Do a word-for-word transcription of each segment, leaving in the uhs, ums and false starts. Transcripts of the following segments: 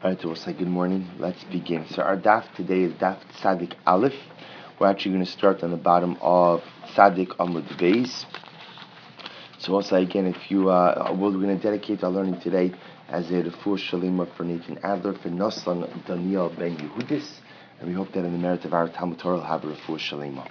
Alright, so we'll say good morning. Let's begin. So our daf today is daf Tzadik Aleph. We're actually going to start on the bottom of Tzadik Amud Beis. So we'll say again, if you, uh, we're going to dedicate our learning today as a refuah shalima for Nathan Adler, for Noslan Daniel Ben Yehudis, and we hope that in the merit of our Talmud Torah will have a refuah shalima.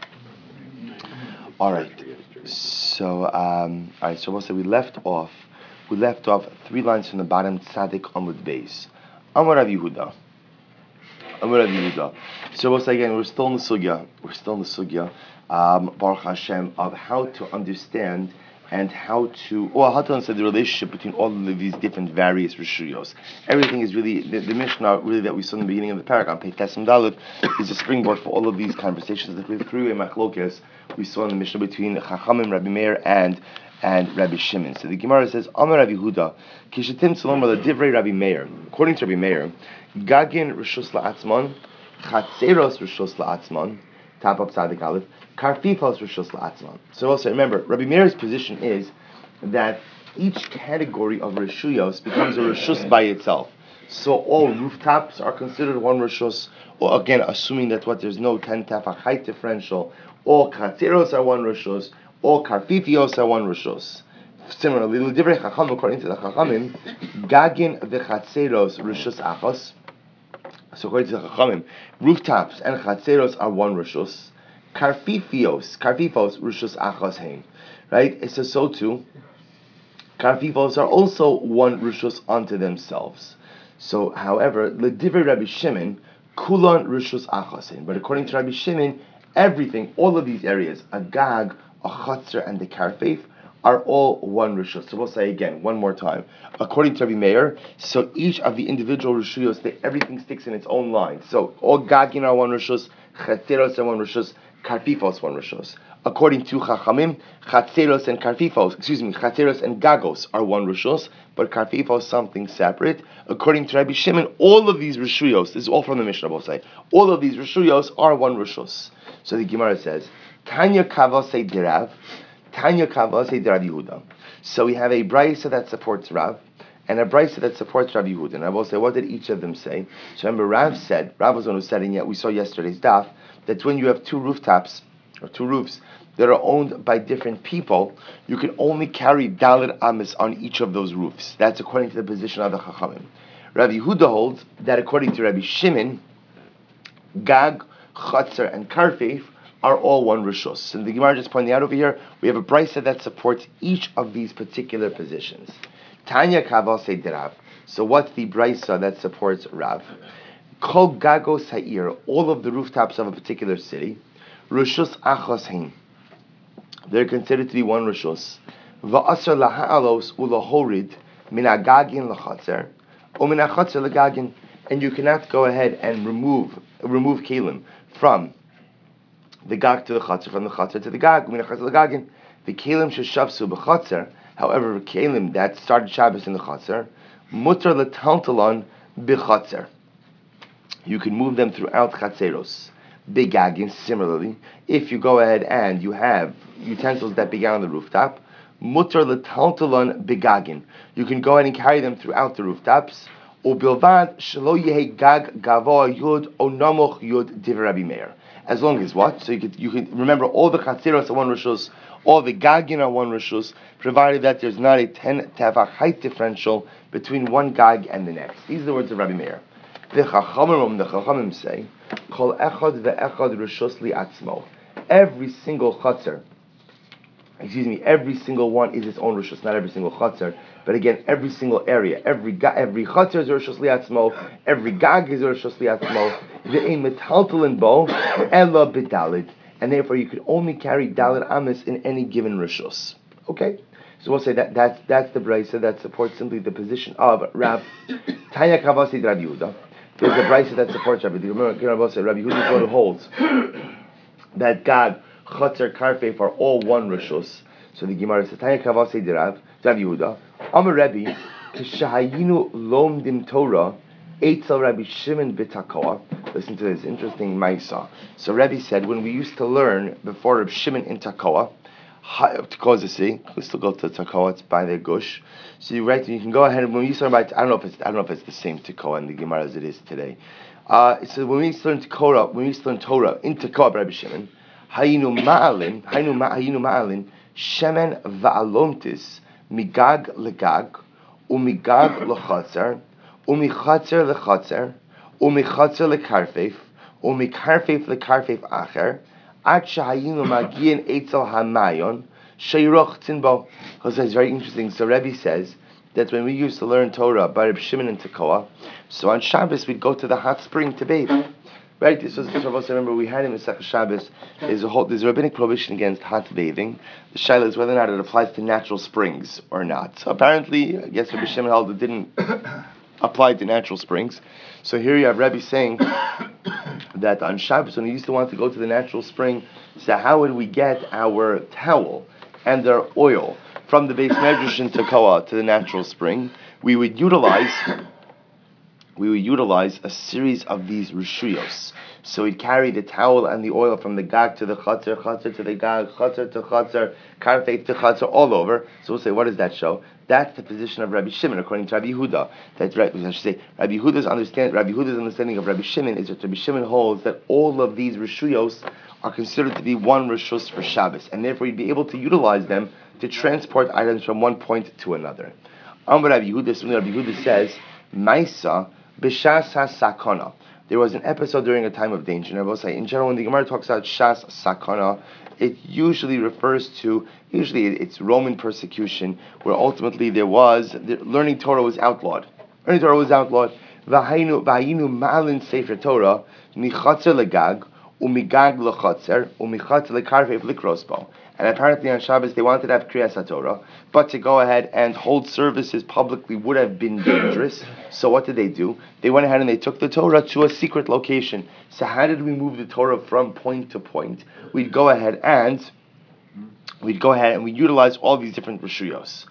Alright, so, um, alright, so we'll say we left off, we left off three lines from the bottom, Tzadik Amud Beis. Amar Rav Yehuda. Amar Rav Yehuda. So once again, we're still in the sugya. We're still in the sugya, um, Baruch Hashem, of how to understand and how to, well, how to understand the relationship between all of these different various rishuyos. Everything is really the, the Mishnah, really that we saw in the beginning of the paragraph. Pei Tesem Dalet is a springboard for all of these conversations that we have through a machlokes we saw in the Mishnah between Chachamim, Rabbi Meir, and and Rabbi Shimon. So the Gemara says, Amar Rabbi Yehuda, Kishatim Tzalom Rala Divrei Rabbi Meir. According to Rabbi Meir, Gagin Rishus La'atzman, Chatzeros Rishus La'atzman, top up Tzadik Aleph, Karfifos Rishus La'atzman. So also remember, Rabbi Meir's position is that each category of Rishuyos becomes a Rishus by itself. So all rooftops are considered one Rishus, or again, assuming that what there's no ten tefach height differential, all Chatzeros are one Rishus, all karfifios are one rishos. Similarly, l'divrei chacham, according to the chachamim, gagin v'chatzeros rishos achos. So according to the chachamim, rooftops and chatzeros are one rishos. Karfifios, karfifos rishos achos hein. Right? It says so too. Karfifos are also one rishos unto themselves. So, however, l'divrei Rabbi Shimon, kulon rishos achos hein. But according to Rabbi Shimon, everything, all of these areas, a gag, a chatzar, and the karfeif are all one rishus. So we'll say again, one more time. According to Rabbi Meir, so each of the individual rishuyos, they, everything sticks in its own line. So all gagin are one rishus, chatzeros are one rishus, karfifos one rishus. According to Chachamim, chatzeros and karfifos, excuse me, chatzeros and gagos are one rishus, but karfifos something separate. According to Rabbi Shimon, all of these rishuyos, this is all from the Mishnah, we'll say, all of these rishuyos are one rishus. So the Gemara says, Tanya Kavase Dirav, Tanya Kavase Dirav Yehuda. So we have a brisa that supports Rav, and a brisa that supports Rav Yehuda. And I will say, what did each of them say? So remember, Rav said, Rav was the one who said, and yet we saw yesterday's daf, that when you have two rooftops, or two roofs, that are owned by different people, you can only carry Dalit Amis on each of those roofs. That's according to the position of the Chachamim. Rav Yehuda holds that according to Rabbi Shimon, Gag, Chatzar, and Karfeif are all one rishus. And the Gemara just pointing out over here, we have a brisa that supports each of these particular positions. Tanya Kaval say Rav. So what's the brisa that supports Rav? Kol Gagos Ha'ir, all of the rooftops of a particular city, rishus achos hein. They're considered to be one rishus. Va'asar laha'alos ulahorid min agagin lachatzer, or min achatzer lagagin. And you cannot go ahead and remove remove kalim from the gag to the chatzar, from the chatzar to the gag, the kalim sheshavsu b'chatzar. However, kalim that started Shabbos in the chatzar, mutar letaltalon b'chatzar. You can move them throughout chatzeros. Begagin, similarly, if you go ahead and you have utensils that began on the rooftop, mutar letaltalon begagin. You can go ahead and carry them throughout the rooftops. Ubilvad shelo yehe gag gavoa yud o namoch yud divrei Rabbi Meir. As long as what? So you can you can remember all the chatzeros are one rishus, all the gagin are one rishus, provided that there's not a ten tefach height differential between one gag and the next. These are the words of Rabbi Meir. The chachamim, the chachamim say, kol echad ve'echad rishus li'atzmo. Every single chatzer, excuse me, every single one is its own rishus, not every single chatzer, but again, every single area, every ga- every chatzer is a rishus li'atzmo, every gag is a rishus li'atzmo. Ve'ein metaltalin bo ela b'dalid, and therefore you can only carry dalid amis in any given rishus. Okay, so we'll say that that's that's the brisa that supports simply the position of Rav. Tanya Kavasi Rabbi Yehuda. There's a brisa that supports Rabbi. Remember, Rabbi Yehuda is one who holds that gag, chatzar, karfeif are all one rishus. So the Gemara says Tanya Kavasi Rav Rabbi Yehuda. Amar Rabbi Kishahayinu lomdim Torah. Eitzel Rabbi Shimon b'Takoa. Listen to this interesting ma'isa. So Rabbi said, when we used to learn before Rabbi Shimon in Takoa, Tekoa is a sea. We still go to Tekoa. It's by the gush. So you write. You can go ahead and when you start by. I don't know if it's. I don't know if it's the same Tekoa in the Gemara as it is today. Uh, so when we learn Torah, when we learn Torah in Tekoa, Rabbi Shimon, hayinu ma'alin, hayinu ma'alin, shemen va'alomtis migag legag, umigag lechatzer, umichatzer lechatzer, umichatzer lekarfeif, umikarfeif lekarfeif acher. At shahayinu magien etzel hamayon sheiroch tinbo. Because it's very interesting. So Rebbe says that when we used to learn Torah by Reb Shimon and Tekoa, so on Shabbos we'd go to the hot spring to bathe. Right? This was this was, I remember we had in Masechah Shabbos. There's a whole there's a rabbinic prohibition against hot bathing. The shaila is whether or not it applies to natural springs or not. So apparently, I guess Reb Shimon held it didn't apply to natural springs. So here you have Rebbe saying that on Shabbos, when we used to want to go to the natural spring, so how would we get our towel and our oil from the base medrash in Tekoa to the natural spring? We would utilize we would utilize a series of these rishuyos. So we'd carry the towel and the oil from the gag to the chatzar, chatzar to the gag, chatzar to chatzar, karfeit to chatzar, all over. So we'll say, what does that show? That's the position of Rabbi Shimon, according to Rabbi Yehuda. That right, I should say, Rabbi Yehuda's understand, Rabbi Yehuda's understanding of Rabbi Shimon is that Rabbi Shimon holds that all of these rishuyos are considered to be one rishus for Shabbos, and therefore you'd be able to utilize them to transport items from one point to another. Amar Rabbi Yehuda, Rabbi Yehuda says, Maisa b'shas ha-sakana. There was an episode during a time of danger. And I will say, in general, when the Gemara talks about shas sakana, it usually refers to, usually it's Roman persecution, where ultimately there was, the, learning Torah was outlawed. Learning Torah was outlawed. V'hayinu ma'alin sefer Torah, michatzer legag, umigag lechatzer, umichatzer lekarfev likrosbo. And apparently on Shabbos they wanted to have Kriyas HaTorah, but to go ahead and hold services publicly would have been dangerous. So what did they do? They went ahead and they took the Torah to a secret location. So how did we move the Torah from point to point? We'd go ahead and we'd go ahead and we utilize all these different rishuyos.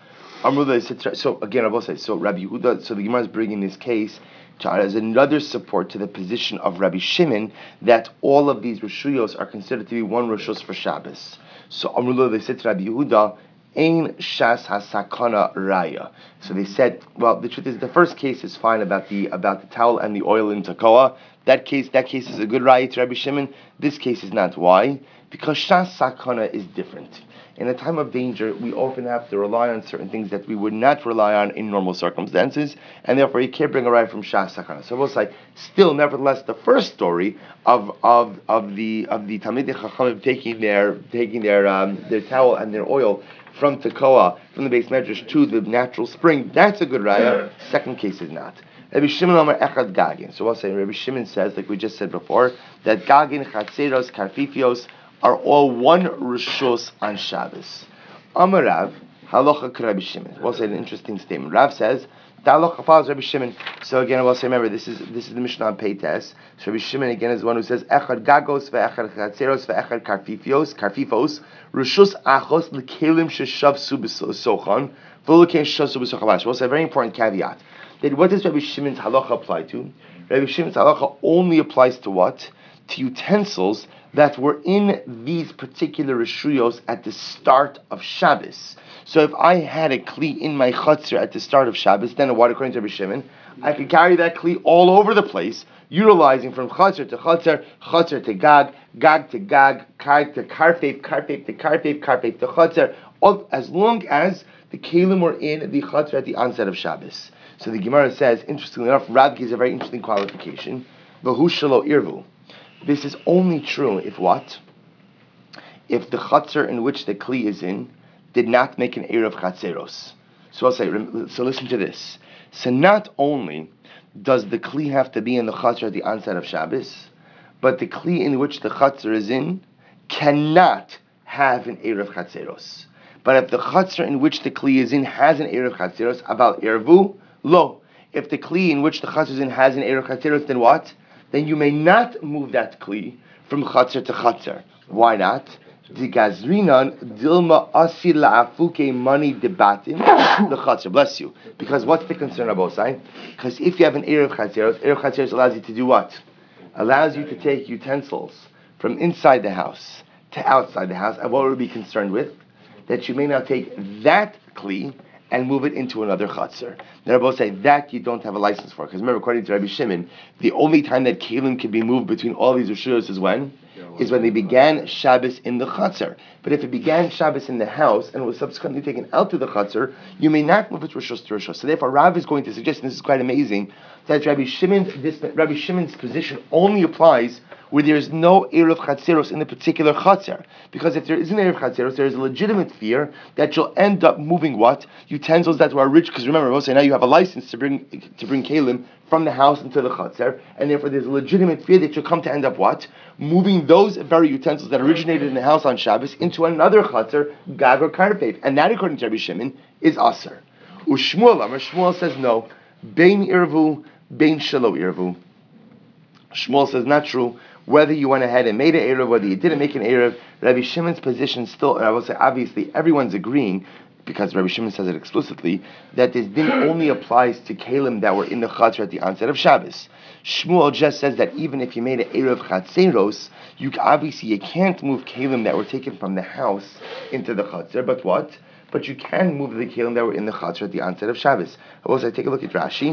So again, I will say, so Rabbi Yehuda, so the Gemara is bringing this case as another support to the position of Rabbi Shimon that all of these rishuyos are considered to be one rishus for Shabbos. So Amrullah, they said to Rabbi Yehuda, Ein shas hasakana raya. So they said, well, the truth is, the first case is fine about the about the towel and the oil in Tekoa. That case, that case is a good raya to Rabbi Shimon. This case is not. Why? Because shas sakana is different. In a time of danger, we often have to rely on certain things that we would not rely on in normal circumstances, and therefore you can't bring a raya from shas sakana. So we'll say, still, nevertheless, the first story of of of the of the Talmidei Chachamim taking their taking their um, their towel and their oil from Tekoa, from the base medrash to the natural spring, that's a good raya. Second case is not. Rabbi Shimon Omer Echad Gagin. So we'll say, Rabbi Shimon says, like we just said before, that Gagin, Chatzeros, Karfifios are all one rishus on Shabbos. Amar Rav, halacha Rabbi Shimon. We'll say an interesting statement. Rav says, the halacha follows Rabbi Shimon. So again, I will say, remember, this is this is the Mishnah on Peites. So Rabbi Shimon again is the one who says, Echad Gagos, ve'echad Chatzeros, ve'echad Karfifios, Karfifos, rishus achos l'kelim sheshav subisochan, v'lukein sheshav subisochan. We'll say a very important caveat. That what does Rabbi Shimon's halacha apply to? Rabbi Shimon's halacha only applies to what? To utensils that were in these particular rishuyos at the start of Shabbos. So if I had a kli in my chutzner at the start of Shabbos, then what, according to Rabbi Shimon, I could carry that kli all over the place, utilizing from chutzner to chutzner, chutzner to gag, gag to gag, kar to karfeif, karfeif to karfeif, karfeif to chutzner, as long as the kelim were in the chutzner at the onset of Shabbos. So the Gemara says, interestingly enough, Rav gives a very interesting qualification. V'hu shelo irvu. This is only true if what? If the chutzner in which the kli is in did not make an eruv chatzeros. So I'll say, so listen to this. So not only does the kli have to be in the chutzner at the onset of Shabbos, but the kli in which the chutzner is in cannot have an eruv chatzeros. But if the chutzner in which the kli is in has an eruv chatzeros, about ervu, lo. If the kli in which the chutzner is in has an eruv chatzeros, then what? Then you may not move that kli from chatzar to chatzar. Why not? The gazrinan dilma asi la'afuke money debatim the chatzar. Bless you. Because what's the concern, Abosai? Because if you have an eruv chatzeros, eruv chatzeros allows you to do what? Allows you to take utensils from inside the house to outside the house. And what would we be concerned with? that you may now take that kli and move it into another chatzar. They both say that you don't have a license for. Because remember, according to Rabbi Shimon, the only time that kelim can be moved between all these rishuyos is when? Is when they began Shabbos in the chatzar. But if it began Shabbos in the house and was subsequently taken out to the chatzar, you may not move it rishos to rishos. So therefore, Rav is going to suggest, and this is quite amazing, that Rabbi Shimon's, this, Rabbi Shimon's position only applies where there is no Erev Chatzeros in the particular Chatzar. Because if there is an Erev Chatzeros, there is a legitimate fear that you'll end up moving what? Utensils that were rich, because remember, Moshe, now you have a license to bring to bring Kalim from the house into the Chatzar, and therefore there's a legitimate fear that you'll come to end up what? Moving those very utensils that originated in the house on Shabbos into another Chatzar, Gag or Karfev. And that, according to Rabbi Shimon, is Aser. Ushmuel, Amar Shmuel says no. Bein Irvu, Bein Shelo Irvu. Shmuel says not true. Whether you went ahead and made an Erev, whether you didn't make an Erev, Rabbi Shimon's position still, and I will say obviously everyone's agreeing, because Rabbi Shimon says it explicitly, that this din only applies to Kalim that were in the Chatzar at the onset of Shabbos. Shmuel just says that even if you made an Erev Chatzeros, you obviously you can't move Kalim that were taken from the house into the Chatzar, but what? But you can move the Kalim that were in the Chatzar at the onset of Shabbos. I will say, take a look at Rashi.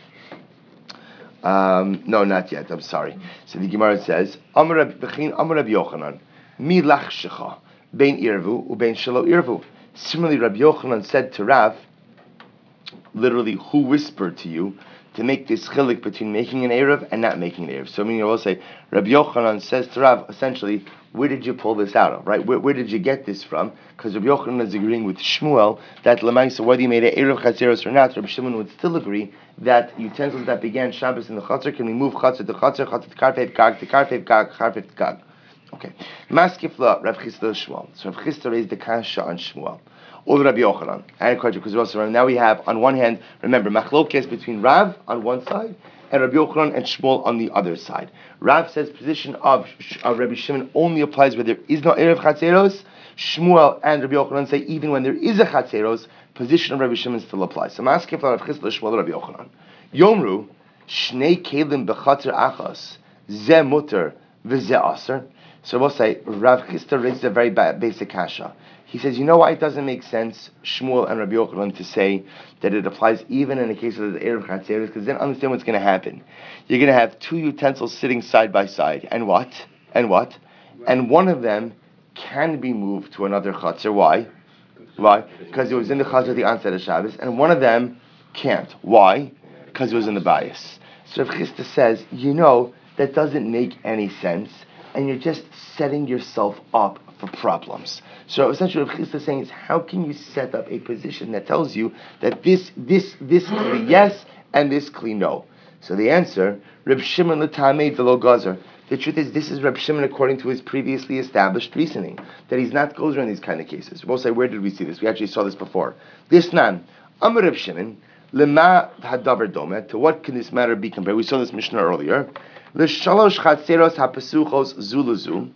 Um, no, not yet. I'm sorry. So the Gemara says, Amar Rabbi Yochanan, mi lachshecha, bein irvu ubein shelo irvu. Similarly, Rabbi Yochanan said to Rav, literally, who whispered to you to make this chilik between making an erev and not making an erev? So, I mean, I will say, Rabbi Yochanan says to Rav, essentially, where did you pull this out of, right? Where, where did you get this from? Because Rabbi Yochanan is agreeing with Shmuel that Lamaisa, whether you made an erev chatzeros or not, Rabbi Shimon would still agree that utensils that began Shabbos in the chatzar can we move chatzar to chatzar, chatzar to karfev gag, to karfev gag, karfev to gag. Okay. Maskifla, Rav Chisda Shmuel. So Rav Chisda raised the kasha on Shmuel. All Rabbi Yochanan. And because we also now we have on one hand, remember, machlokes between Rav on one side and Rabbi Yochanan and Shmuel on the other side. Rav says position of, of Rabbi Shimon only applies where there is no erev chatzeros. Shmuel and Rabbi Yochanan say even when there is a chatzeros, position of Rabbi Shimon still applies. So Maskef Rav Chisda Shmuel Rabbi Yochanan. Yomru shnei kelim bechatzer achas ze muter v'ze aser. So we'll say Rav Chisda raises a very basic kasha. He says, you know why it doesn't make sense, Shmuel and Rabbi Yochanan, to say that it applies even in the case of the Erev Chatzeros, because then understand what's going to happen. You're going to have two utensils sitting side by side, and what? And what? And one of them can be moved to another Chatzer. Why? Why? Because it was in the Chatzer at the onset of Shabbos, and one of them can't. Why? Because it was in the bias. So Rav Chisda says, you know, that doesn't make any sense, and you're just setting yourself up for problems. So essentially what Chisda is saying is, how can you set up a position that tells you that this this this kli yes and this kli no? So the answer, Reb Shimon l'tamei v'lo gazer. The truth is, this is Reb Shimon according to his previously established reasoning, that he's not gozer in these kind of cases. We'll say, where did we see this? We actually saw this before. This nan, Amar Reb Shimon, lema hadavar domet, to what can this matter be compared? We saw this Mishnah earlier. L'shalosh chatzeros hapasuchos zulazu.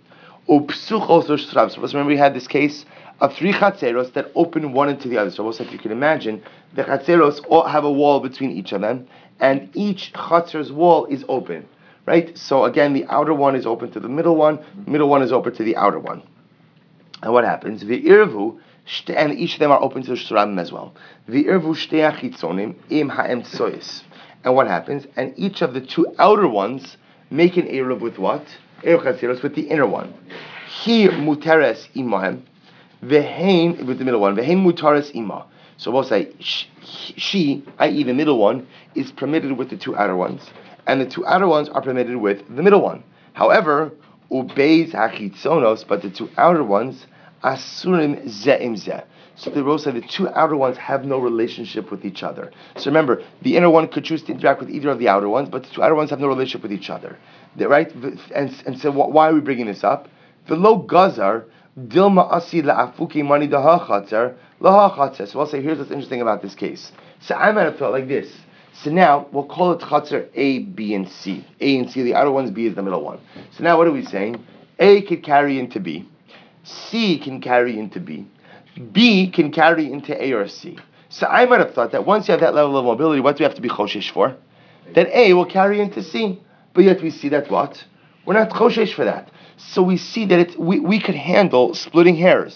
So remember we had this case of three chatzeros that open one into the other. So if you can imagine, the chatzeros all have a wall between each of them, and each chatzer's wall is open, right? So again, the outer one is open to the middle one, middle one is open to the outer one. And what happens? V'irvu, and each of them are open to the shramim as well. V'irvu shtei achitzonim im ha'em tsoyis. And what happens? And each of the two outer ones make an eruv with what? Erev Chatzeros with the inner one. He muteres imahem, vehein with the middle one. Vehein mutares ima. So we'll say she, that is the middle one, is permitted with the two outer ones, and the two outer ones are permitted with the middle one. However, ubeis hachitzonos, but the two outer ones asurim ze'im ze. So the Rose said the two outer ones have no relationship with each other. So remember, the inner one could choose to interact with either of the outer ones, but the two outer ones have no relationship with each other. They're right? And, and so why are we bringing this up? V'lo gazar dilma asi la'afuki mani daha chatzer laha chatzer. So I'll say, here's what's interesting about this case. So I might have thought like this. So now we'll call it chatzer A, B, and C. A and C, the outer ones, B is the middle one. So now what are we saying? A could carry into B. C can carry into B. B can carry into A or C. So I might have thought that once you have that level of mobility, what do we have to be choshesh for? That A will carry into C. But yet we see that what? We're not choshesh for that. So we see that it's, we, we could handle splitting hairs.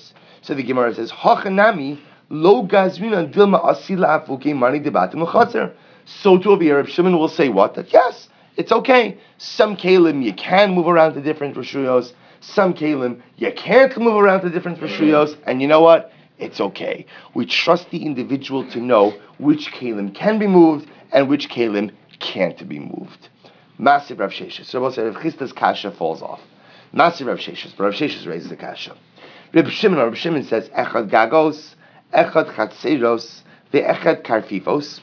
So the Gemara says, Hachanami lo gazrina dilma asila afuke mani debatim l'chatzer. So too over here, Reb Shimon will say what? That yes, it's okay. Some kalim you can move around to different rishuyos. Some kalim you can't move around to different rishuyos. And you know what? It's okay. We trust the individual to know which kalim can be moved and which kalim can't be moved. Massive Rav Sheshes. So we'll say Rav Chisda's kasha falls off. Massive Rav Sheshes, but Rav Sheshes raises the kasha. Reb Shimon, Reb Shimon says, Echad gagos, Echad chatzeros, ve'echad karfifos,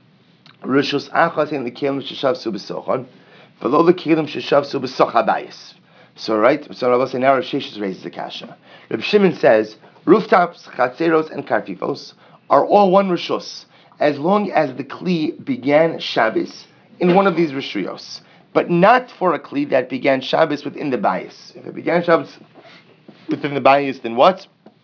Rishus achas in the kelim sheshav subesochon, v'lo the kelim sheshav subesoch habayis. So right, so Rabbi say now Rav Sheshes raises the kasha. Reb Shimon says, rooftops, chatzeros, and karfifos are all one rishus, as long as the kli began Shabbos in one of these rishuyos, but not for a kli that began Shabbos within the bayis. If it began Shabbos within the bayis, then what?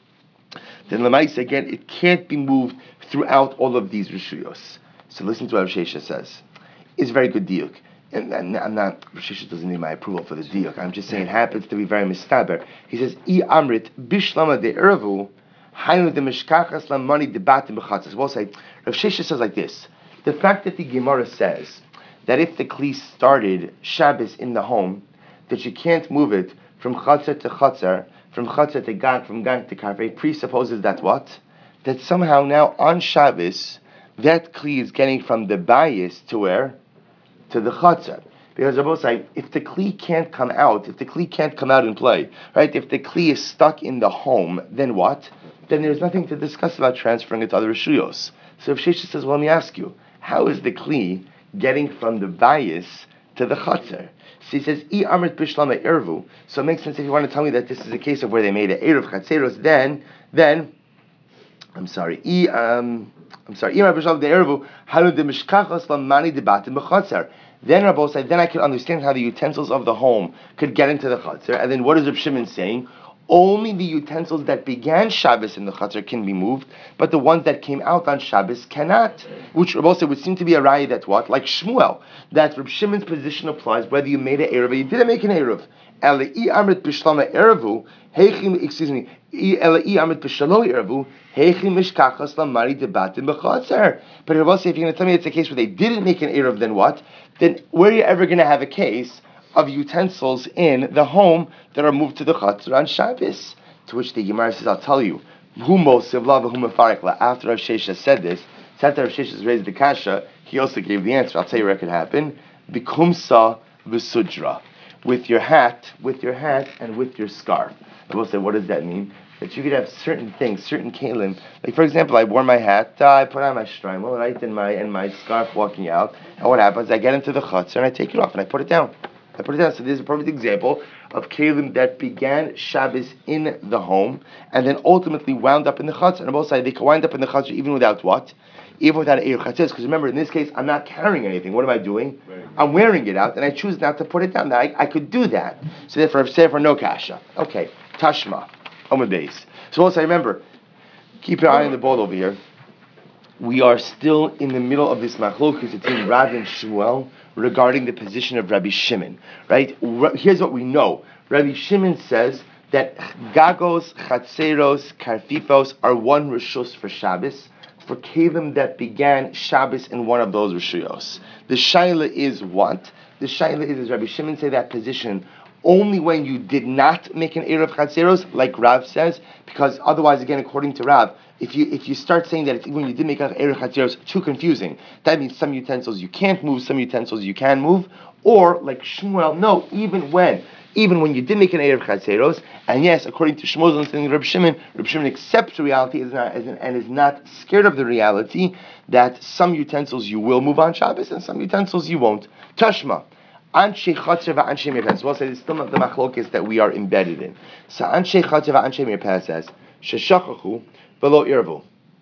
Then l'mayis again, it can't be moved throughout all of these rishuyos. So listen to what Rav Sheshes says. It's a very good diuk. And, and I'm not, Rav Sheshes doesn't need my approval for the diuk. I'm just saying it happens to be very mistaber. He says, I amrit bishlama de ervu, hainu de mishkachas lamani debatim b'chatzas. We'll say, Rav Sheshes says like this. The fact that the Gemara says that if the kli started Shabbos in the home, that you can't move it from chatzar to chatzar, from chatzar to gang, from gang to karvei, presupposes that what? That somehow now on Shabbos, that kli is getting from the bayis to where? To the chatzar. Because Rabbi say, if the kli can't come out, if the kli can't come out and play, right? If the kli is stuck in the home, then what? Then there's nothing to discuss about transferring it to other rishuyos. So if Sheshes says, well, let me ask you, how is the kli getting from the bayis to the chatzar? So he says, I amrit bishlama ervu. So it makes sense if you want to tell me that this is a case of where they made an eruv chatzeros, then, then, I'm sorry, I, um, I'm sorry, I amrit bishlama de ervu, halu de mishkachos lamani debatim b'chatzar. Then Rabbi said, then I could understand how the utensils of the home could get into the chatzar. And then what is Reb Shimon saying? Only the utensils that began Shabbos in the chatzar can be moved, but the ones that came out on Shabbos cannot. Which Rabbi said would seem to be a raya that what? Like Shmuel, that Reb Shimon's position applies whether you made an eruv or you didn't make an eruv. Ele I amrit b'shlama eruvu, heichim, excuse me, ele I amrit b'shalo eruvu, heichim mishkachas lamari debatim b'chatzar. But Rabbi said, if you're going to tell me it's a case where they didn't make an eruv, then what? Then where are you ever going to have a case of utensils in the home that are moved to the chatzar on Shabbos? To which the Gemara says, I'll tell you, after Rav Sheshes said this, after Rav Sheshes raised the kasha, he also gave the answer. I'll tell you where it could happen. Bikumsa v'sudra. With your hat, with your hat, and with your scarf. I will say, what does that mean? That you could have certain things, certain kalim. Like for example, I wore my hat, uh, I put on my shtreimel, right, and my and my scarf walking out. And what happens? I get into the chatzar and I take it off and I put it down. I put it down. So this is a perfect example of kalim that began Shabbos in the home and then ultimately wound up in the chatzar. And on both sides, they can wind up in the chatzar even without what? Even without an eruv chatzar. Because remember, in this case, I'm not carrying anything. What am I doing? Right. I'm wearing it out, and I choose not to put it down. Now, I, I could do that. So therefore, I've said for no kasha. Okay, tashma, on base. So also remember, keep your eye on the ball over here. We are still in the middle of this machlokes between Rav and Shmuel regarding the position of Rabbi Shimon. Right? Here's what we know. Rabbi Shimon says that gagos, chatzeros, karfifos are one rishus for Shabbos, for kelim that began Shabbos in one of those rishuyos. The shaila is what? The shaila is, does Rabbi Shimon say that position only when you did not make an eruv chatzeros, like Rav says, because otherwise, again, according to Rav, if you if you start saying that it's when you did make an eruv chatzeros, too confusing. That means some utensils you can't move, some utensils you can move, or like Shmuel, no, even when. Even when you did make an eruv chatzeros, and yes, according to Shmuel's understanding of Reb Shimon, Reb Shimon accepts reality is not, is, and is not scared of the reality that some utensils you will move on Shabbos and some utensils you won't. Tashma. Anshe Chatzar v'Anshe Mirpeh. We'll say it's still not the machlokes that we are embedded in. So Anshe Chatzar v'Anshe Mirpeh says, Sheshachachu v'lo irvu.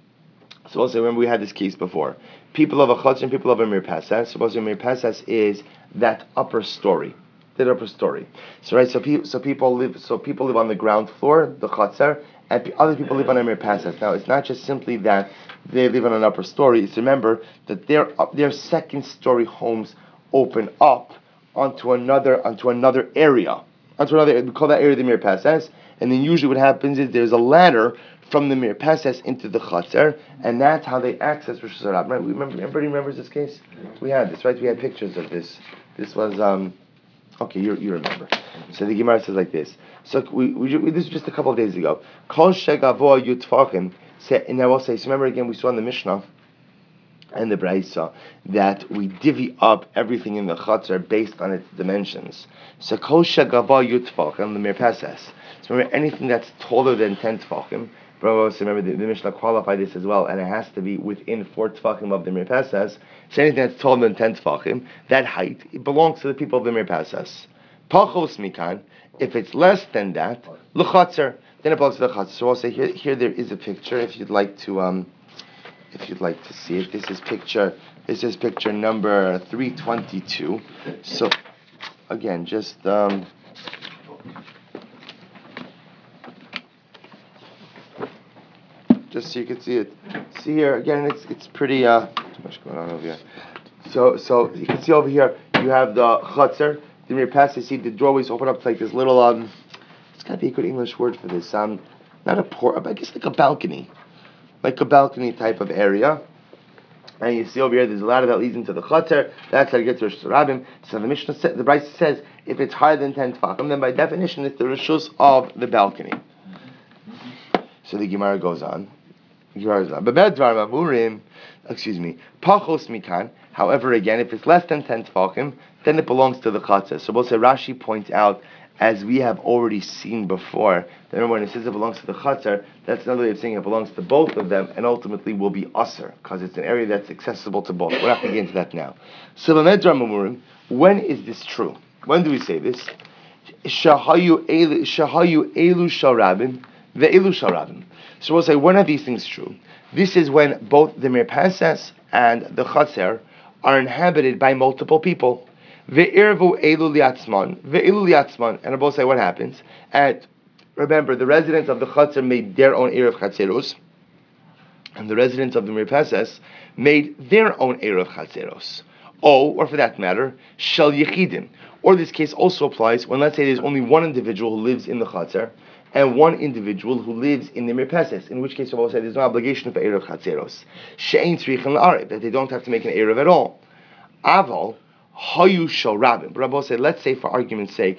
So we'll say, remember we had this case before. People of a Chatzar and people of a Mirpeh. Suppose a Mirpeh is that upper story. That upper story. So right, so people, so people live, so people live on the ground floor, the Chatzar, and p- other people live on a Mirpeh. Now it's not just simply that they live on an upper story. It's remember that their up, their second story homes open up onto another onto another area. That's what other, we call that area the Mirpases. And then usually what happens is there's a ladder from the Mirpases into the Chatzar, and that's how they access Rosh Hashanah. Right? We remember, everybody remembers this case? We had this, right? We had pictures of this. This was, um, okay, you you remember. So the Gemara says like this. So we, we, we this was just a couple of days ago. Kol shegavoa yutfachim. And I will say, so remember again, we saw in the Mishnah and the Braisa that we divvy up everything in the Chatzar based on its dimensions. So kol shegavoa yutfachim, the Mirpases. So remember, anything that's taller than ten tefachim, remember the, the Mishnah qualified this as well, and it has to be within four tefachim of the Mirpases. So anything that's taller than ten tefachim, that height, it belongs to the people of the Mirpases. Pachos mikan, if it's less than that, l'chatzar, then it belongs to the chatzar. So I'll say here, here there is a picture. If you'd like to, um, if you'd like to see it, this is picture. This is picture number three twenty-two. So again, just. Um, Just so you can see it. See here again. It's it's pretty. Uh, too much going on over here. So so you can see over here. You have the chutzner. The mirpas. You see the doorways open up to like this little. Um, it's got to be a good English word for this. Um, not a port. I guess like a balcony, like a balcony type of area. And you see over here, there's a ladder that leads into the chutzner. That's how you get to Rosh Hashanah. So the Mishnah, the Brisa says, if it's higher than ten tefachim, then by definition it's the rishus of the balcony. So the Gemara goes on. Excuse me. Pachos mikan. However, again, if it's less than ten tefachim, then it belongs to the chatzah. So we'll say Rashi points out, as we have already seen before, that remember when it says it belongs to the chatzah, that's another way of saying it belongs to both of them, and ultimately will be usher, because it's an area that's accessible to both. We're not going to get into that now. So when is this true? When do we say this? Shahayu elu sharabim ve'elu sharabim. So we'll say, when are these things true? This is when both the Mirpases and the Chatzar are inhabited by multiple people. Ve'irvu elu liatzman, ve'elu liatzman. And we'll say, what happens? And remember, the residents of the Chatzar made their own Erev Chatzeros, and the residents of the Mirpases made their own Erev Chatzeros. Oh, or for that matter, Shel Yechidim. Or this case also applies when, let's say, there's only one individual who lives in the Chatzar, and one individual who lives in the Mirpases, in which case I will say there's no obligation of Erev Chatzeros. She'ein tzrichen la'arev, that they don't have to make an Erev at all. Aval, hayu shel rabim. But Rabbi will say, let's say for argument's sake,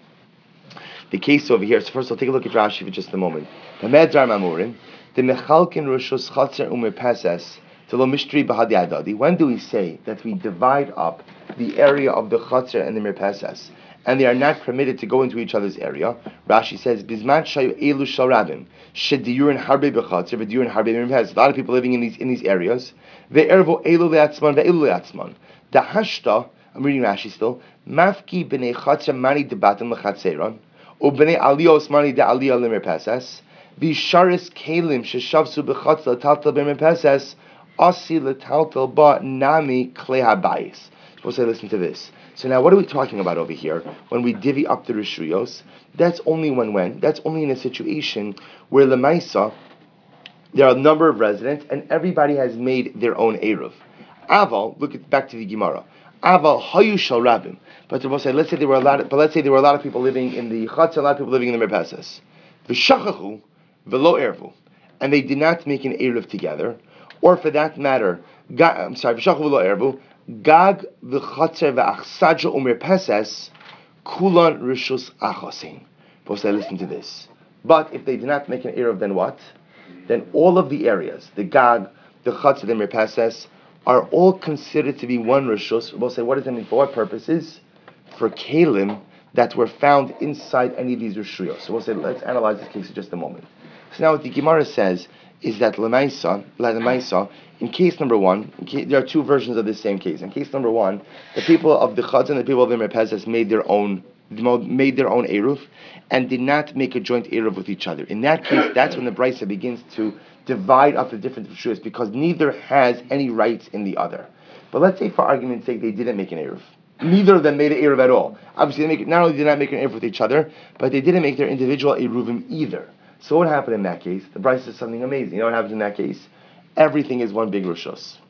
the case over here, so first I'll take a look at Rashi for just a moment. The Medrar Mamurim, the Mechalkin Roshos Chatzer u'Mirpases, to lo mishtri b'hadi adadi. When do we say that we divide up the area of the Chatzar and the Mirpases, and they are not permitted to go into each other's area? Rashi says, "Bizman shayu elu sharabim shediyurin harbe b'chatzar v'diyurin harbe b'mirpases." A lot of people living in these in these areas. Ve'ervo elu le'atzman ve'elu le'atzman. The hashta, I'm reading Rashi still. Mafki b'nei chatzar mani debatim lechatzeiron, u'b'nei aliyos mani de'aliyah le'mirpases. V'sharis kelim sheshavsu b'chatzar taltal b'mirpases asi letaltal ba nami klei habayis. We'll say, listen to this. So now what are we talking about over here? When we divvy up the Rishuyos, that's only when when? That's only in a situation where Lemaisa, there are a number of residents and everybody has made their own Eruv. Aval, look at back to the Gemara. Aval hayu shel rabim. But we'll say, let's say there were a lot of, but let's say there were a lot of people living in the Chatzar, a lot of people living in the Mirpases. V'shachachu v'lo ervu. And they did not make an Eruv together. Or for that matter, I'm sorry, v'shachachu v'lo ervu. Gag v'chatzer v'achsadja u'mirpases kulan rishus achosin. We'll say, listen to this. But if they did not make an Eruv, then what? Then all of the areas, the Gag, the Chatzer, the Mirpases, are all considered to be one rishus. We'll say, what does that mean? For what purposes? For kalim that were found inside any of these rishuyos. So we'll say, let's analyze this case in just a moment. So now what the Gemara says is that Lemaisa, Lemaisa, in case number one, case, there are two versions of this same case. In case number one, the people of the Chaz and the people of the Mirpases made their own made their own Eruv and did not make a joint Eruv with each other. In that case, that's when the Brisa begins to divide up the different Rishuyos, because neither has any rights in the other. But let's say for argument's sake they didn't make an Eruv. Neither of them made an Eruv at all. Obviously, they make, not only did not make an Eruv with each other, but they didn't make their individual Eruvim either. So what happened in that case? The Brisa says something amazing. You know what happens in that case? Everything is one big Rishus.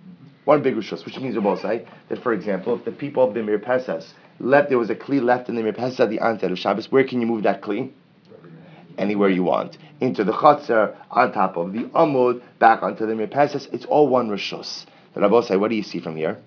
one big rishus, which means Rabbi say that, for example, if the people of the Mirpesas left, there was a kli left in the Mirpesas at the onset of Shabbos, where can you move that kli? Anywhere you want. Into the Chatzar, on top of the Amud, back onto the Mirpesas. It's all one rishus. The Rabbi say, what do you see from here?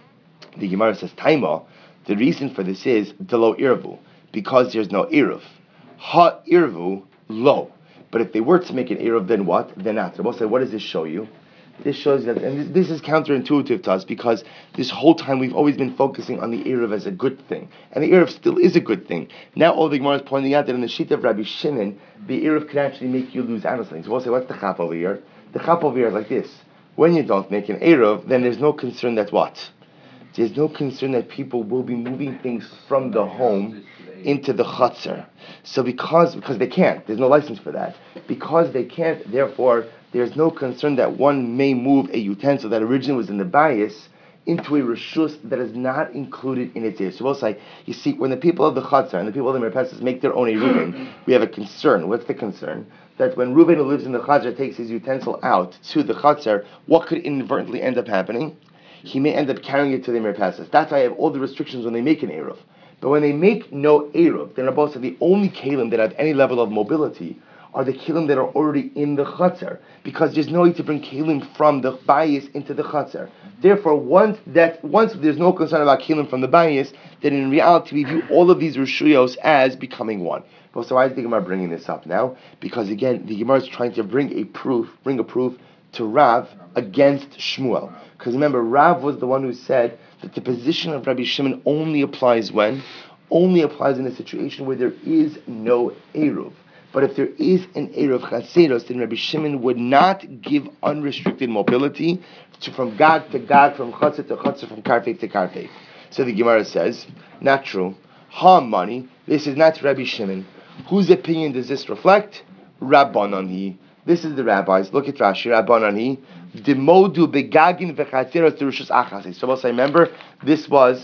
The Gemara says, Taima, the reason for this is Delo Irvu, because there's no Irv. Ha Irvu, lo. But if they were to make an Irv, then what? Then not. Rabbi say, what does this show you? This shows that, and this, this is counterintuitive to us, because this whole time we've always been focusing on the Erev as a good thing. And the Erev still is a good thing. Now all the Gemara is pointing out that in the sheet of Rabbi Shimon, the Erev can actually make you lose out on something. So we'll say, what's the chap over here? The chap over here is like this. When you don't make an Erev, then there's no concern that what? There's no concern that people will be moving things from the home into the chutzner. So because, because they can't, there's no license for that. Because they can't, therefore, there's no concern that one may move a utensil that originally was in the bias into a rishus that is not included in its ear. So we'll say, you see, when the people of the Chatzar and the people of the Merpeses make their own Eruvin, we have a concern. What's the concern? That when Reuven, who lives in the Chatzar, takes his utensil out to the Chatzar, what could inadvertently end up happening? He may end up carrying it to the Merpeses. That's why I have all the restrictions when they make an Eruv. But when they make no Eruv, then Rabbi said the only kalim that have any level of mobility are the kelim that are already in the chutzner, because there's no way to bring kelim from the bias into the chutzner. Therefore, once that once there's no concern about kelim from the bias, then in reality we view all of these rishuyos as becoming one. But so why is the Gemara bringing this up now? Because again, the Gemara is trying to bring a proof, bring a proof to Rav against Shmuel. Because remember, Rav was the one who said that the position of Rabbi Shimon only applies when, only applies in a situation where there is no eruv. But if there is an Erev Chaseros, then Rabbi Shimon would not give unrestricted mobility to, from Gag to Gag, from Chatzah to Chatzah, from Karfeif to Karfeif. So the Gemara says, not true. Ha money, this is not Rabbi Shimon. Whose opinion does this reflect? Rabbanani. This is the rabbis. Look at Rashi. Rabbanani. Demodu begagin v'chatzeros derushes achas. So also remember, this was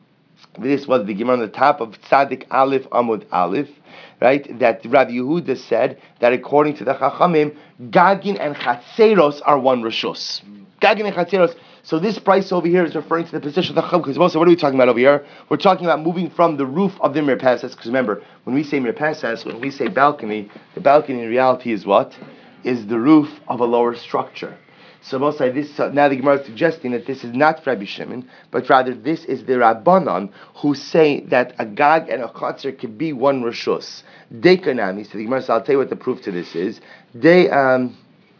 this was the Gemara on the top of Tzadik Aleph Amud Aleph. Right, that Rabbi Yehuda said that according to the Chachamim, Gagin and Chatzeros are one Rishus. Gagin and Chatzeros. So this price over here is referring to the position of the Chacham. Because also, what are we talking about over here? We're talking about moving from the roof of the Mirpesas. Because remember, when we say Mirpesas, when we say balcony, the balcony in reality is what? Is the roof of a lower structure. So also this uh, now the Gemara is suggesting that this is not Rabbi Shimon, but rather this is the Rabbanon who say that a Gag and a Chatzar could be one Rishus. Dekanami. So the Gemara says, I'll tell you what the proof to this is. De um,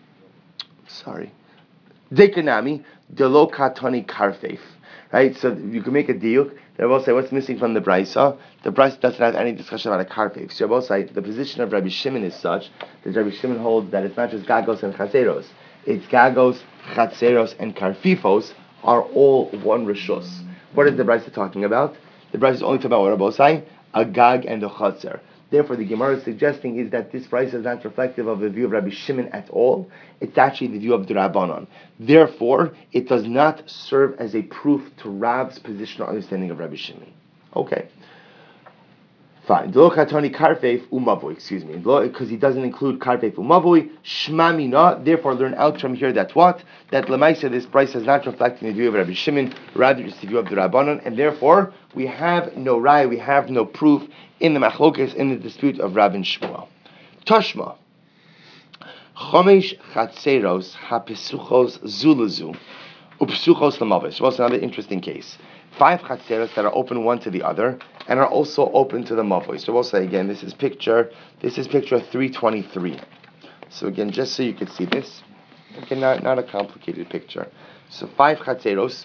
sorry, Dekanami delo katoni karfeif. Right. So you can make a deal. They will say what's missing from the Brisa. The Brisa doesn't have any discussion about a karfeif. So they will say the position of Rabbi Shimon is such that Rabbi Shimon holds that it's not just Gagos and Chatzeros. It's Gagos, Chatzeros, and Karfifos are all one Rishus. What is the Brisa talking about? The Brisa is only talking about what Rabbi say, a Gag and a Chatzer. Therefore, the Gemara is suggesting is that this Brisa is not reflective of the view of Rabbi Shimon at all. It's actually the view of the Rabbanon. Therefore, it does not serve as a proof to Rav's positional understanding of Rabbi Shimon. Okay. Fine. Excuse me. Because he doesn't include karfeif umavui. Shmamina. Therefore, learn out from here that what? That lemaisa, this price is not reflecting the view of Rabbi Shimon, rather it's the view of the Rabbanon, and therefore we have no rai, we have no proof in the machlokas, in the dispute of Rav and Shmuel. Tashma. Chomesh chatzeros hapesuchos zulazu upsuchos lamavish. Well, it's another interesting case. Five chatzeros that are open one to the other and are also open to the mavoi. So we'll say again, this is picture, this is picture three twenty-three. So again, just so you can see this, again, not, not a complicated picture. So five chatzeros,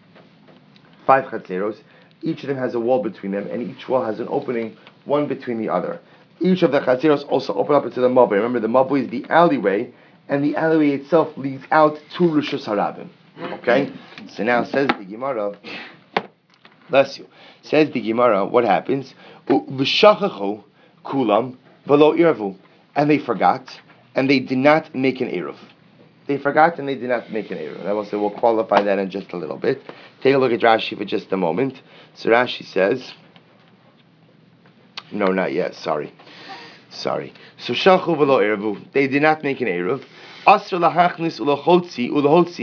five chatzeros, each of them has a wall between them, and each wall has an opening, one between the other. Each of the chatzeros also open up into the mavoi. Remember, the mavoi is the alleyway, and the alleyway itself leads out to Rishus Harabim. Okay? So now says the Gemara, bless you. Says the Gemara, what happens? V'shachachu kulam v'lo irvu, and they forgot, and they did not make an eruv. They forgot and they did not make an eruv. And I will say we'll qualify that in just a little bit. Take a look at Rashi for just a moment. So Rashi says, no, not yet. Sorry, sorry. So shachachu v'lo irvu, they did not make an eruv. Asr lahachnis ulahotzi ulahotzi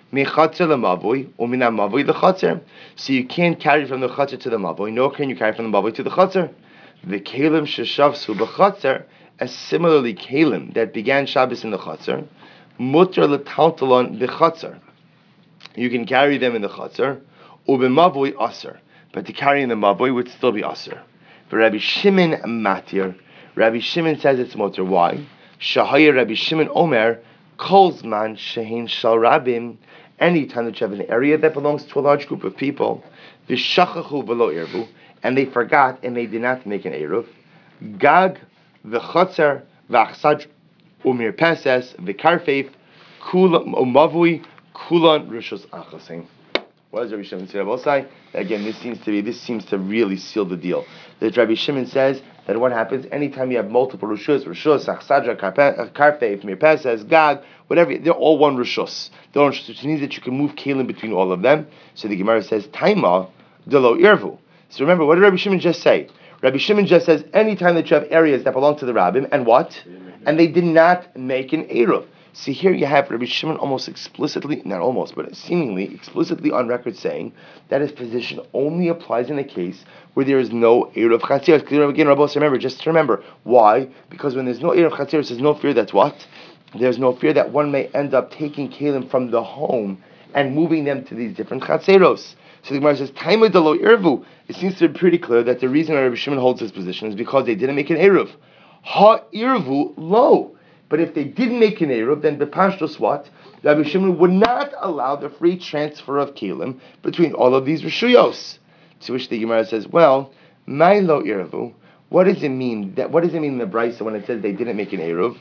Mechatzer lemavoi, umina mavoi lechatzer. So you can't carry from the chatzer to the mavoi, nor can you carry from the mavoi to the chatzer. The kalim sheshavsu b'chatzer, as similarly kalim that began Shabbos in the chatzer, mutter letaltalon b'chatzer. You can carry them in the chatzer, ubemavoi aser, but to carry in the mavoi would still be aser. But Rabbi Shimon matir. Rabbi Shimon says it's mutter. Why? Shahaya Rabbi Shimon Omer, kolzman shehin shal rabim. Anytime that you have an area that belongs to a large group of people, v'shachachu v'lo irvu, and they forgot and they did not make an eruv, gag v'chotzer v'achsaj umir peses v'karfeif kulam umavui kulan rishos achasim. What does Rabbi Shimon say? Rabbi say again, this seems to be this seems to really seal the deal. That Rabbi Shimon says that what happens anytime you have multiple rishus, rishus, achsadra, karfeif, mirpeses, gag, whatever, they're all one rishus. They're all rishus, which means that you can move kalim between all of them. So the Gemara says, taima delo irvu. So remember, what did Rabbi Shimon just say? Rabbi Shimon just says, anytime that you have areas that belong to the rabbim, and what? And they did not make an eruv. See, here you have Rabbi Shimon almost explicitly, not almost, but seemingly explicitly on record saying that his position only applies in a case where there is no Eruv Chatzir. Again, Rabbi, remember, just to remember. Why? Because when there's no Eruv Chatzir, there's no fear that what? There's no fear that one may end up taking Kalim from the home and moving them to these different Chatzeros. So the Gemara says, Taima Delo Irvu. It seems to be pretty clear that the reason why Rabbi Shimon holds his position is because they didn't make an Eruv. Ha Irvu Lo. But if they didn't make an Eruv, then the Pashtos what? Rabbi Shimon would not allow the free transfer of Kalim between all of these Rishuyos. To which the Gemara says, well, my lo Eruv, what does it mean? That what does it mean in the Brisa when it says they didn't make an Eruv?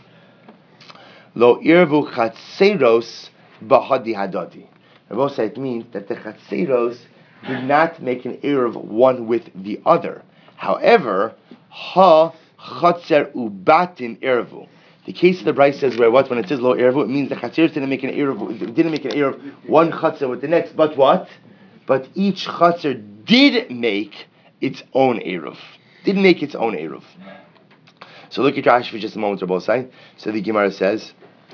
Lo Eruv Chatzeros Bahadi Hadadi. Rabbi said it means that the Chatzeros did not make an Eruv one with the other. However, Ha Chatzer Ubatin Eruv. The case of the Bryce says where what when it says lo eruv, it means the chatzir didn't make an eruv, didn't make an eruv one chatzir with the next, but what? But each chatzir did make its own eruv, did make its own eruv. So look at Rashi for just a moment, Rabbi Say. So the Gemara says,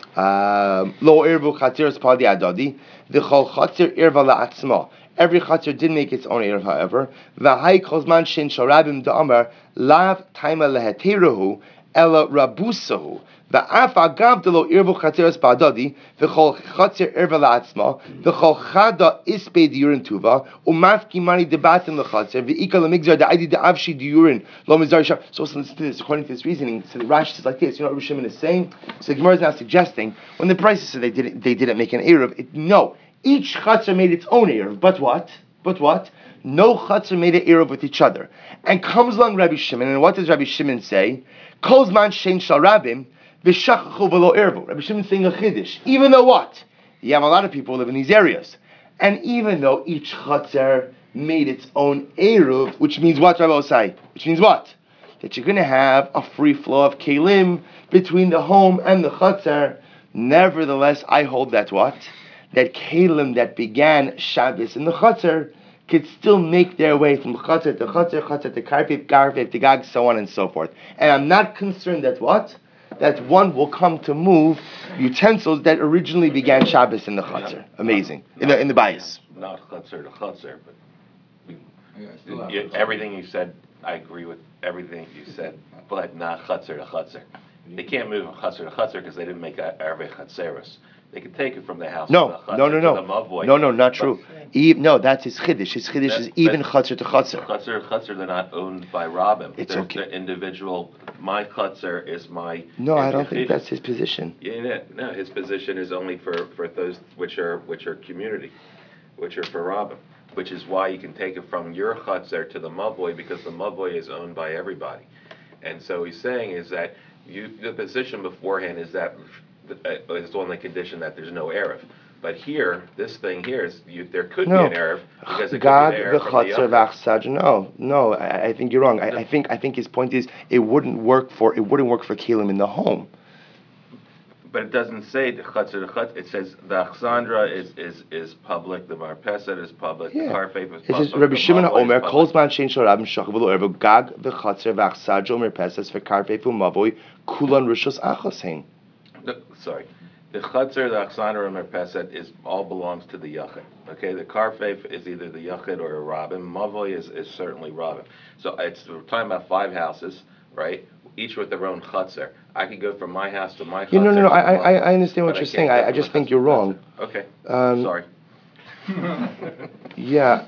um, lo eruv chatzir padi adadi, the chol chatzir erva la'atzma. Every chatzir did make its own eruv, however. V'hai kozman shin sharabim da'amar lav taima leheteruhu ela rabusahu. V'af agav delo irvu chatzeres ba'adadi v'chol chatzer erva la'atzma v'chol chada ispe diurin tuva umafki mani debatim lechatzer v'ika lemigzar da'idi da'avshi diurin lo mizar yishar. So listen to this. According to this reasoning, so the Rashi says like this. You know what Rabbi Shimon is saying? So the Gemara is now suggesting when the prices said they didn't they didn't make an eruv. It, no, each chatzer made its own eruv. But what? But what? No chatzer made an eruv with each other. And comes along Rabbi Shimon, and what does Rabbi Shimon say? Kolzman shein shal rabim. V'shachachu v'lo ervu. Rabbi Shimon is saying a chiddush. Even though what? You have a lot of people who live in these areas. And even though each chatzer made its own eruv, which means what, Rabbi Osai? Which means what? That you're going to have a free flow of kelim between the home and the chatzer. Nevertheless, I hold that what? That kelim that began Shabbos in the chatzer could still make their way from chatzer to chatzer, chatzer to karfif, karfif to gag, so on and so forth. And I'm not concerned that what? That one will come to move utensils that originally began Shabbos in the Chatzar. Amazing. In the in the bias. Not Chatzar to Chatzar, but we, you, everything you said, I agree with everything you said, but not Chatzar to Chatzar. They can't move from Chatzar to Chatzar because they didn't make Arvei Chatzeros. They could take it from the house no, to the Chatzar no, no, no. to the Mavoi. No, no, not true. E- no, that's his Chiddush. His Chiddush is even Chatzar to Chatzar. Chatzar to Chatzar, they're not owned by Rabim. It's they're, okay. They're individual. My Chatzar is my... No, I don't think that's his position. Yeah, no, no, his position is only for, for those which are which are community, which are for Rabim, which is why you can take it from your Chatzar to the Mavoi because the Mavoi is owned by everybody. And so he's saying is that you the position beforehand is that uh, is on the condition that there's no Erev. But here, this thing here is you, there could no. be an Erev because it God, could be an Erev from the other. No, no, I, I think you're wrong. I, I think I think his point is it wouldn't work for it wouldn't work for Kalim in the home. But it doesn't say the Chatzar the Chatzar. It says the Achsandra is is is public. The Marpeset is public. Yeah. The Karfeif is public. It says Rabbi Shimon Omer calls man shein shel rabim shachav v'lo ervu gag v'chatzar v'achsadro merpeses v'karfeif u'mavoi kulan rishos achos hein. Sorry. The chutzner, the achsaner, or merpeset is all belongs to the yachid. Okay, the karfeif is either the yachid or a rabin. Mavoy is, is certainly rabin. So it's we're talking about five houses, right? Each with their own chutzner. I could go from my house to my chutzner. You, no, no, no. to the I, I, mavoi, I understand what but I you're can't saying. go I, I from just my think chutzner you're to wrong. chutzner. Okay, Um, sorry. Yeah.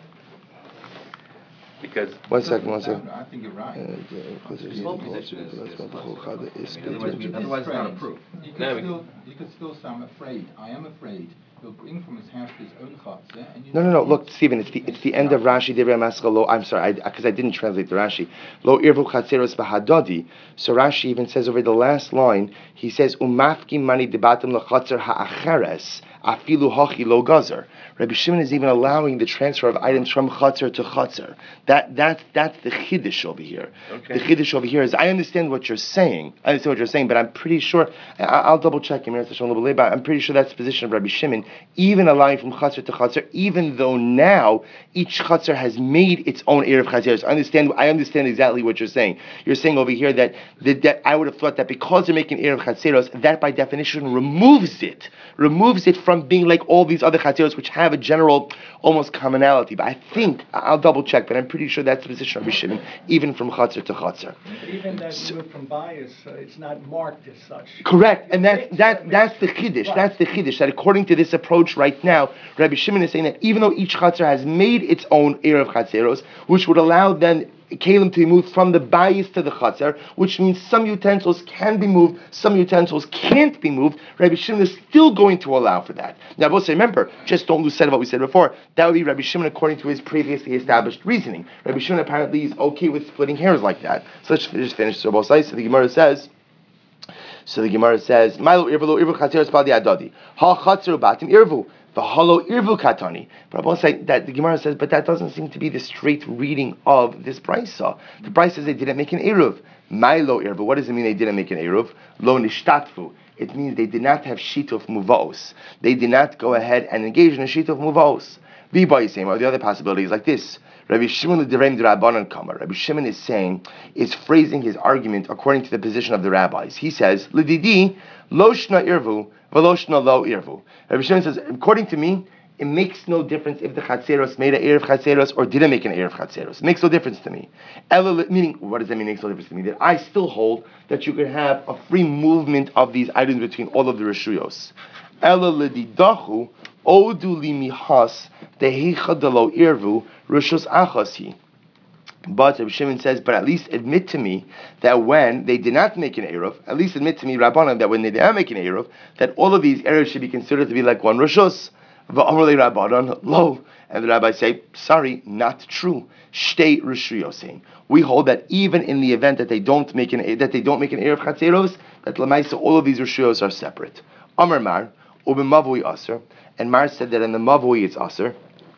Because One second. One second. I think you're right. His whole position is, is chutzner. I mean, Is otherwise, we, otherwise it's not a proof. He could No, we- still, he could still say, I'm afraid, I am afraid. He'll bring from his house his own chutzner, and you No, no, no. Look, Stephen, it's the it's the end of Rashi Divrei Maskal Lo. I'm sorry, because I, I didn't translate the Rashi. Lo irvu chatzeros b'hadodi. So Rashi even says over the last line, he says umafki mani debatim lechatzer ha'acheres afilu hachi lo gazer. Rabbi Shimon is even allowing the transfer of items from Chatzar to Chatzar. That that's that's the chiddush over here. Okay. The chiddush over here is I understand what you're saying. I understand what you're saying, but I'm pretty sure I, I'll double check. I'm pretty sure that's the position of Rabbi Shimon, even allowing from Chatzar to Chatzar, even though now each Chatzar has made its own erev Chatzeros. I understand. I understand exactly what you're saying. You're saying over here that that, that I would have thought that because they're making erev Chatzeros, that by definition removes it, removes it from being like all these other Chatzeros which have a general, almost commonality. But I think, I'll double check, but I'm pretty sure that's the position of Rabbi Shimon, even from Chatzar to Chatzar. Even that So- move from bias, uh, it's not marked as such. Correct, and that's It's- that that's the chiddush. Right. That's the chiddush. That according to this approach right now, Rabbi Shimon is saying that even though each chatzar has made its own erev chatzeros, which would allow then kalim to be moved from the bayis to the chatzar, which means some utensils can be moved, some utensils can't be moved. Rabbi Shimon is still going to allow for that. Now, I will say, remember, just don't lose sight of what we said before. That would be Rabbi Shimon according to his previously established reasoning. Rabbi Shimon apparently is okay with splitting hairs like that. So let's just finish. So both sides. So the Gemara says. So the Gemara says, "Milo irvu irvu chatzeros bal diadodi ha chatzeru batim irvu v'halo irvu katani." But I will say that the Gemara says, but that doesn't seem to be the straight reading of this brisa. The brisa says they didn't make an eruv. Milo irvu. What does it mean they didn't make an eruv? Lo nishtatfu. It means they did not have shituf muvos. They did not go ahead and engage in a shituf muvos. V'bayisem. Or the other possibility is like this. Rabbi Shimon l'divrei d'Rabbanan kamar. Rabbi Shimon is saying, is phrasing his argument according to the position of the rabbis. He says, l'didi lo shna irvu v'lo shna lo irvu. Rabbi Shimon says, according to me, it makes no difference if the chatzeros made an erev chatzeros or didn't make an erev chatzeros. It makes no difference to me. Ela, meaning, what does that mean? Makes no difference to me. That I still hold that you could have a free movement of these items between all of the reshuyos. Ela l'didachu odu li mihas dehicha de lo irvu. Rishus achasi. But Rabbi Shimon says, but at least admit to me that when they did not make an eruv, at least admit to me, Rabbanan, that when they did not make an eruv, that all of these eruvs should be considered to be like one Rishus. V'amrei Rabbanan lo, and the rabbis say, sorry, not true. Shtei Rishuyosim. We hold that even in the event that they don't make an that they don't make an eruv chatzeros, that lamaisa all of these Rishuyos are separate. Amar Mar ubimavui aser, and Mar said that in the mavui it's aser.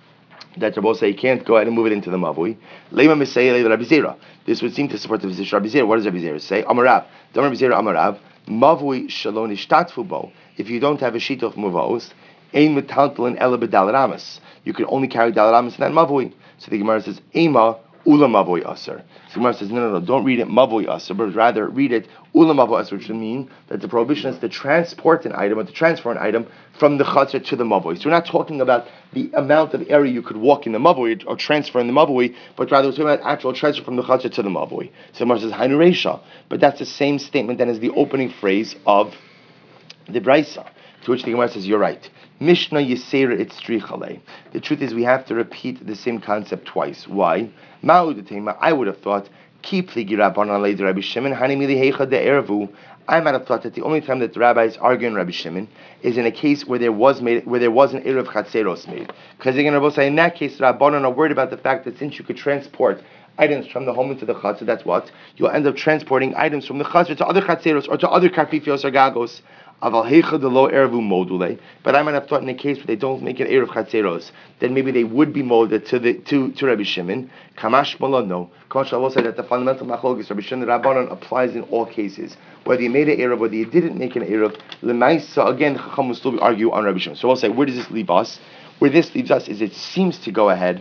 That Rabbi say you can't go ahead and move it into the mavui. Lema misay le Rabbi Zera. This would seem to support the position of Rabbi Zera. What does Rabbi Zera say? Amarav. Dam Rabbi Zera Amarav. Mavui shalon ishtatfu bo. If you don't have a sheet of muvos, ein metaltalin ela bedal ramas. You can only carry dal ramas in that mavui. So the Gemara says ema ula mavui aser. So the Gemara says no, no, no. Don't read it mavui aser, but rather read it ula mavui aser, which would mean that the prohibition is to transport an item or to transfer an item from the chatzar to the mavui. So we're not talking about the amount of area you could walk in the mavui or transfer in the mavui, but rather we're talking about actual transfer from the chatzar to the mavui. So the Gemara says hainu reisha, but that's the same statement that is the opening phrase of the brisa. To which the Gemara says, you're right. Mishnah Yisera Itzrichale. The truth is, we have to repeat the same concept twice. Why? Ma'udetema. I would have thought, Keep Rabbanan Rabbi Shimon. Hani mili heicha de ervu. I might have thought that the only time that the rabbis argue in Rabbi Shimon is in a case where there was made where there was an erev chatzeros made. Because they're going to say in that case, Rabbanan are worried about the fact that since you could transport items from the home into the chatzar, that's what you'll end up transporting items from the chatzar to other chatzeros or to other karpifios or gagos. Aval heicha de lo ervu module. But I might have thought in a case where they don't make an erev chatzeros, then maybe they would be molded to the to, to Rabbi Shimon. Kamash Malon, no. Kamash will say that the fundamental machlokes Rabbi Shimon Rabbanan applies in all cases. Whether you made an erev, whether you didn't make an erev, lemaisa again Chacham will still argue on Rabbi Shimon. So we'll say, where does this leave us? Where this leaves us is it seems to go ahead,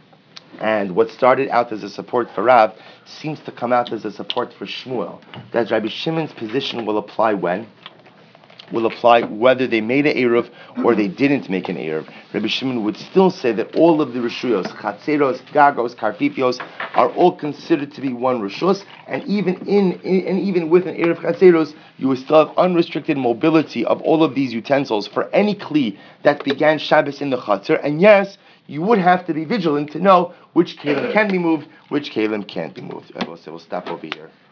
and what started out as a support for Rav seems to come out as a support for Shmuel. That Rabbi Shimon's position will apply when will apply whether they made an Eruv or they didn't make an Eruv. Rabbi Shimon would still say that all of the Rishuyos, Chatzeros, Gagos, Karfifios, are all considered to be one Rishus, and even in, in and even with an Eruv Chatzeros, you will still have unrestricted mobility of all of these utensils for any Kli that began Shabbos in the Chatzer, and yes, you would have to be vigilant to know which Kalim can be moved, which Kalim can't be moved. We'll stop over here.